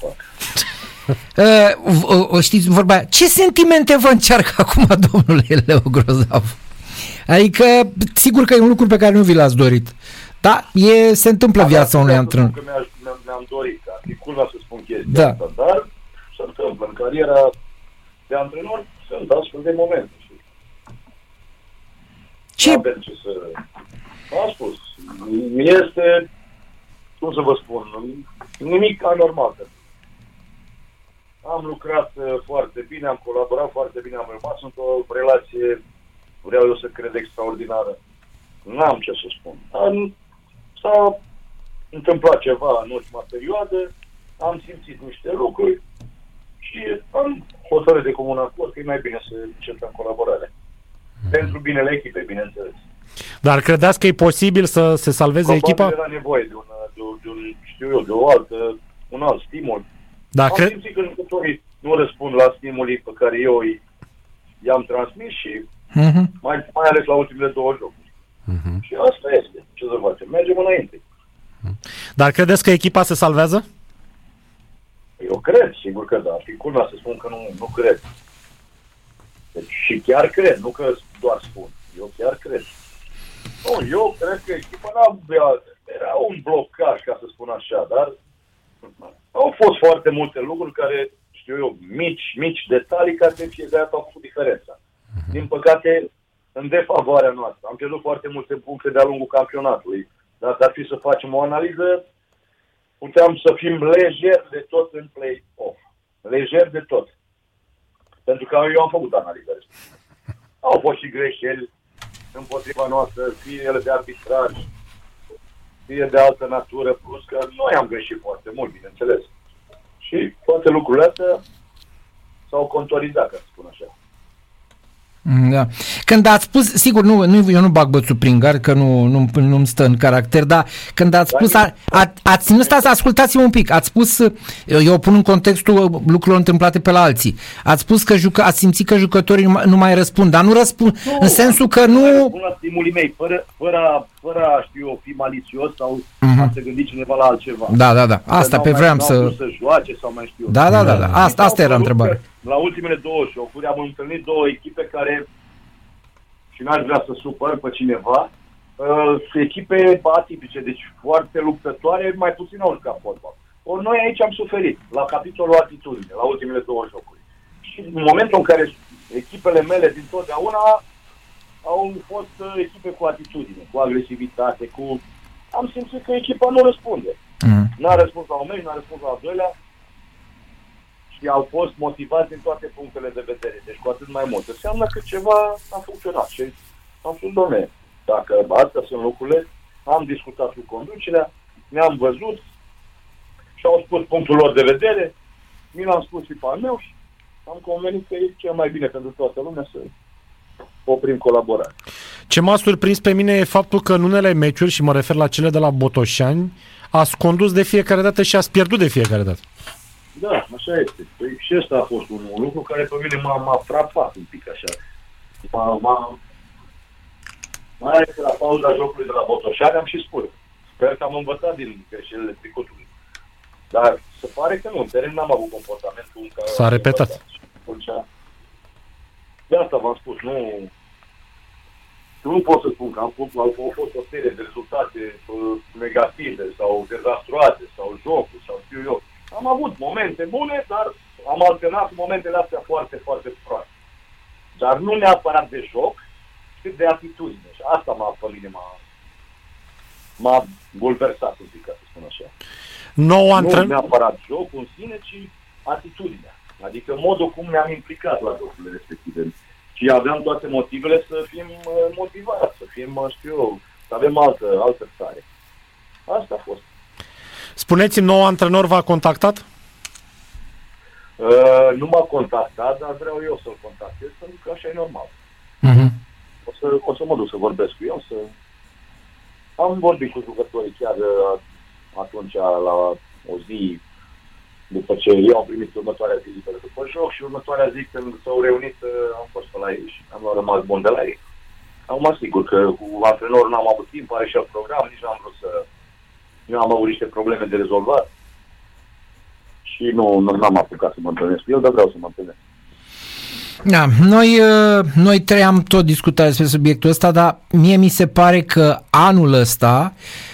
fac. O știți vorba aia, ce sentimente vă încearcă acum, domnule Leo Grozav? Adică, sigur că e un lucru pe care nu vi l-ați dorit. Da, se întâmplă viața unui antrenor. Mi-am dorit, ar fi culmea să spun chestia asta, dar se întâmplă. În cariera de antrenor sunt astfel de momente. Ce? Am spus, este, cum să vă spun, nimic anormal. Am lucrat foarte bine, am colaborat foarte bine, am rămas într-o relație, vreau eu să cred, extraordinară. N-am ce să spun. S-a întâmplat ceva în ultima perioadă, am simțit niște lucruri și am hotărât de comun acord că e mai bine să începem colaborare. Pentru binele echipei, bineînțeles. Dar credeți că e posibil să se salveze echipa? Probabil era nevoie de un alt stimul. Da, am simțit că jucătorii nu răspund la stimulii pe care eu i-am transmis și mai ales la ultimele 2 jocuri. Și asta este. Ce să facem? Mergem înainte. Dar credeți că echipa se salvează? Eu cred, sigur că da. Ar fi culmea să spun că nu cred. Deci, și chiar cred, nu că doar spun. Eu chiar cred. Nu, eu cred că echipa era un blocaj, ca să spun așa, dar au fost foarte multe lucruri care, știu eu, mici detalii care de fiecare dată au făcut diferența. Din păcate, în defavoarea noastră. Am pierdut foarte multe puncte de-a lungul campionatului. Dacă ar fi să facem o analiză, puteam să fim lejeri de tot în play-off. Lejeri de tot. Pentru că eu am făcut analizele. Au fost și greșeli împotriva noastră, fie ele de arbitraj, fie de altă natură, plus că noi am greșit foarte mult, bineînțeles. Și toate lucrurile astea s-au contorizat, ca să spun așa. Da. Când ați spus, sigur, eu nu bag bățul prin gard, că nu-mi stă în caracter, dar când ați spus, ați stați, ascultați-mă un pic, ați spus, eu pun în contextul lucrurilor întâmplate pe la alții, ați spus că ați simțit că jucătorii nu mai răspund, dar nu răspund, în sensul că nu... Răspund la stimulii mei, fără a știu eu, fi malițios sau a se gândi cineva la altceva. Da, asta pe vreau să joace sau mai știu. Da, asta era întrebarea. La ultimele 2 jocuri am întâlnit 2 echipe care, și n-aș vrea să supăr pe cineva, echipe atipice, deci foarte luptătoare, mai puțin au jucat fotbal. Ori noi aici am suferit, la capitolul atitudine, la ultimele 2 jocuri. Și în momentul în care echipele mele din totdeauna au fost echipe cu atitudine, cu agresivitate, am simțit că echipa nu răspunde. N-a răspuns la un meci, n-a răspuns la al doilea. Și au fost motivați din toate punctele de vedere. Deci cu atât mai mult. Înseamnă că ceva a funcționat. Și am spus, dom'le, dacă astea sunt lucrurile, am discutat cu conducerea, ne-am văzut și au spus punctul lor de vedere, mi l-am spus și pe al meu și am convenit că e cel mai bine pentru toată lumea să oprim colaborarea. Ce m-a surprins pe mine e faptul că în unele meciuri, și mă refer la cele de la Botoșani, ați condus de fiecare dată și ați pierdut de fiecare dată. Da, așa este. Păi și ăsta a fost un lucru care pe mine m-a frapat un pic așa. Mai ales la pauza jocului de la Botoșani am și spus. Sper că am învățat din greșelile trecutului. Dar se pare că nu. În teren n-am avut comportamentul în care... S-a repetat. De asta v-am spus. Nu pot să spun că au fost o serie de rezultate negative sau dezastruoase sau jocuri sau știu eu. Am avut momente bune, dar am alternat momentele astea foarte, foarte proaste. Dar nu neapărat de joc, ci de atitudine. Și asta pe mine m-a bulversat un pic, ca să spun așa. Nu neapărat jocul în sine, ci atitudinea. Adică modul cum ne-am implicat la jocurile respective. Și aveam toate motivele să fim motivați, să fim, să avem altă stare. Asta a fost. Spuneți-mi, nou antrenor v-a contactat? Nu m-a contactat, dar vreau eu să-l contactez, pentru că așa e normal. O să mă duc să vorbesc cu el, Am vorbit cu jucătorii chiar atunci, la o zi, după ce eu am primit următoarea zi după joc și următoarea zi când s-au reunit, am fost pe la ei și am rămas bun de la ei. Acum, sigur că cu antrenorul n-am avut timp, are și alt program, nici n-am vrut să... Eu am avut niște probleme de rezolvat. și nu n-am apucat să mă întâlnesc cu el, dar vreau să mă întâlnesc. Da, noi trei am tot discutat despre subiectul ăsta, dar mie mi se pare că anul ăsta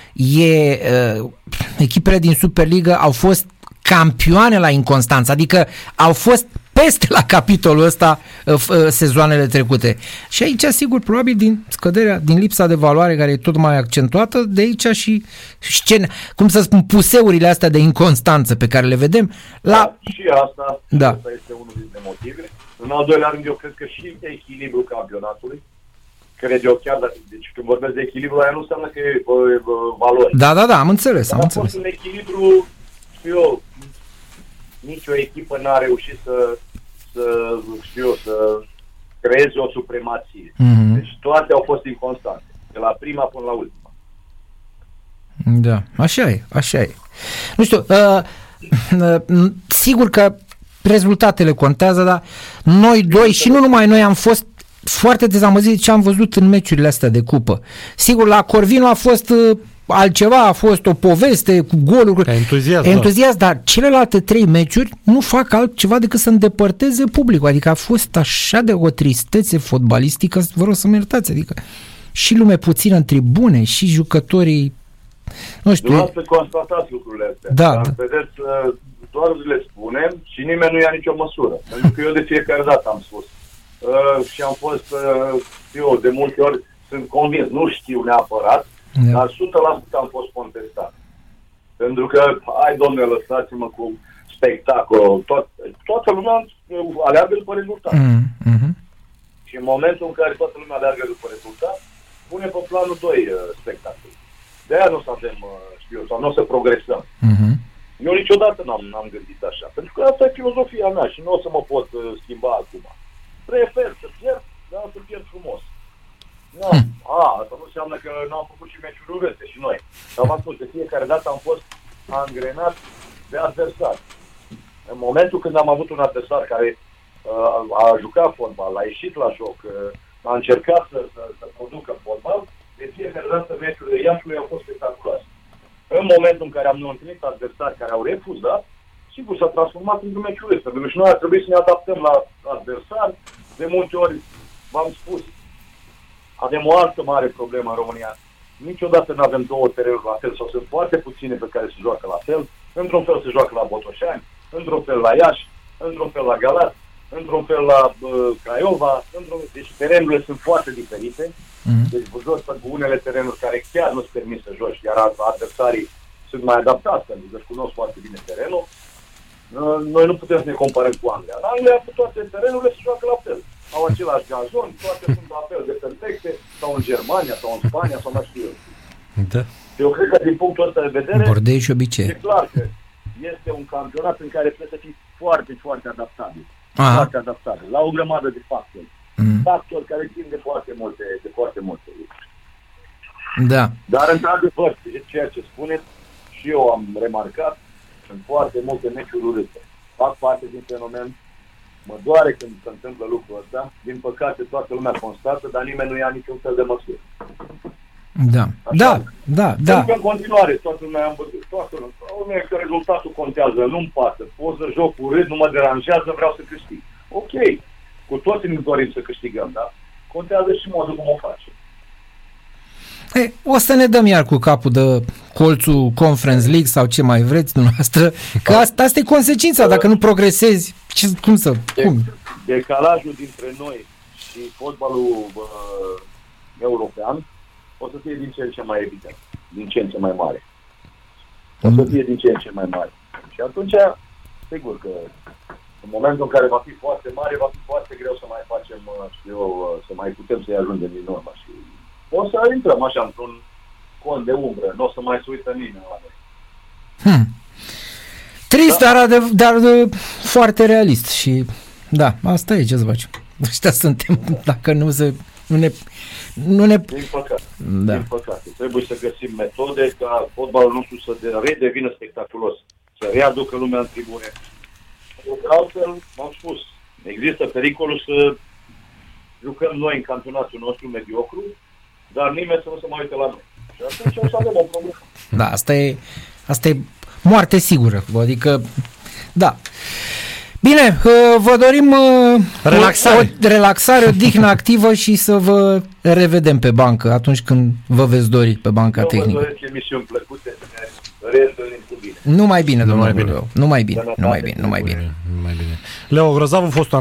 echipele din Superliga au fost campioane la inconstanță, adică au fost peste la capitolul ăsta sezoanele trecute. Și aici, sigur, probabil din scăderea, din lipsa de valoare care e tot mai accentuată, de aici și cum să spun, puseurile astea de inconstanță pe care le vedem și asta este unul dintre motive. În al doilea rând, eu cred că și echilibrul campionatului, cred eu chiar, deci când vorbesc de echilibru, aia nu înseamnă că e valori. Da, am înțeles. A fost un echilibru, știu eu, nicio echipă n-a reușit să creeze o supremație. Mm-hmm. Deci toate au fost inconstante, de la prima până la ultima. Da, așa e. Nu știu, sigur că rezultatele contează, dar noi doi și nu numai noi am fost foarte dezamăgiți de ce am văzut în meciurile astea de cupă. Sigur, la Corvinu a fost altceva, a fost o poveste cu goluri, entuziasm, dar celelalte 3 meciuri nu fac altceva decât să îndepărteze publicul. Adică a fost așa de o tristețe fotbalistică, vă rog să-mi iertați, adică și lume puțină în tribune, și jucătorii, nu știu. Dumneavoastră constatați lucrurile astea. Da. Vedeți, doar le spunem și nimeni nu ia nicio măsură. Pentru că eu de fiecare dată am spus. Și am fost, eu de multe ori sunt convins, nu știu neapărat, dar 100% am fost contestat. Pentru că, hai domnule, lăsați-mă cu spectacol. Toată lumea aleargă după rezultat. Și în momentul în care toată lumea aleargă după rezultat, pune pe planul 2 spectacol. De-aia nu o să avem, sau nu o să progresăm. Eu niciodată n-am gândit așa. Pentru că asta e filozofia mea și nu o să mă pot schimba acum. Prefer să pierd, dar să pierd frumos. Nu, asta nu înseamnă că n-am făcut și meciuri urâte și noi. Dar v-am spus, de fiecare dată am fost angrenat de adversar. În momentul când am avut un adversar care a jucat fotbal, a ieșit la joc, a încercat să producă fotbal, de fiecare dată meciurile Iașului au fost spectaculoase. În momentul în care am întâlnit adversari care au refuzat, sigur s-a transformat într-un meci urât. Pentru că și noi ar trebui să ne adaptăm la adversari. De multe ori, v-am spus, avem o altă mare problemă în România. Niciodată nu avem 2 terenuri la fel, sau sunt foarte puține pe care se joacă la fel. Într-un fel se joacă la Botoșani, într-un fel la Iași, într-un fel la Galați, într-un fel la Craiova. Deci terenurile sunt foarte diferite. Deci vă joci cu unele terenuri care chiar nu-ți permit să joci, iar adversarii sunt mai adaptați, pentru că își cunosc foarte bine terenul. Noi nu putem să ne comparăm cu Anglia. În Anglia, cu toate terenurile se joacă la fel. Au același gazon, toate sunt la fel de perfecte, sau în Germania, sau în Spania, sau nu știu eu. Da. Eu cred că din punctul ăsta de vedere, Bordei și obicei. E clar că este un campionat în care trebuie să fii foarte, foarte adaptabil. Foarte adaptabil. La o grămadă de factori. Factori care țin de foarte multe lucruri. Da. Dar, într-adevăr, ceea ce spuneți, și eu am remarcat, sunt foarte multe meciuri urâte. Fac parte din fenomen. Mă doare când se întâmplă lucrul ăsta. Din păcate, toată lumea constată, dar nimeni nu ia niciun fel de măsură. Da. Pentru că în continuare, toată lumea am văzut. Toată lumea, că rezultatul contează, nu-mi pasă. Pot să joc urât, nu mă deranjează, vreau să câștig. Ok. Cu toții ne dorim să câștigăm, da? Contează și modul cum o facem. O să ne dăm iar cu capul de colțul Conference League sau ce mai vreți dumneavoastră, că asta e consecința, dacă nu progresezi, cum? Decalajul dintre noi și fotbalul european o să fie din ce în ce mai evident, din ce în ce mai mare. O să fie din ce în ce mai mare. Și atunci, sigur că în momentul în care va fi foarte mare, va fi foarte greu să mai facem, să mai putem să-i ajungem din urmă. Și o să intrăm așa într-un cont de umbră, nu o să mai se uită nimeni la noi. Trist, dar foarte realist și da, asta e, ce să facem. Ăștia suntem, dacă nu ne... Din păcate, din păcate. Trebuie să găsim metode ca fotbalul nostru să redevină spectaculos, să readucă lumea în tribune. Altfel, m-am spus, există pericolul să jucăm noi în campionatul nostru mediocru, dar nimeni să nu se mai uite la noi. Și atunci o să avem o problemă. Da, asta e moarte sigură. Adică Da. Bine, vă dorim relaxare, odihnă activă și să vă revedem pe bancă atunci când vă veți dori pe banca tehnică. Vă doresc emisiuni plăcute, să ne reîntâlnim cu bine. Numai bine, domnule. Numai bine. Numai bine. Leo Grozavu, fostul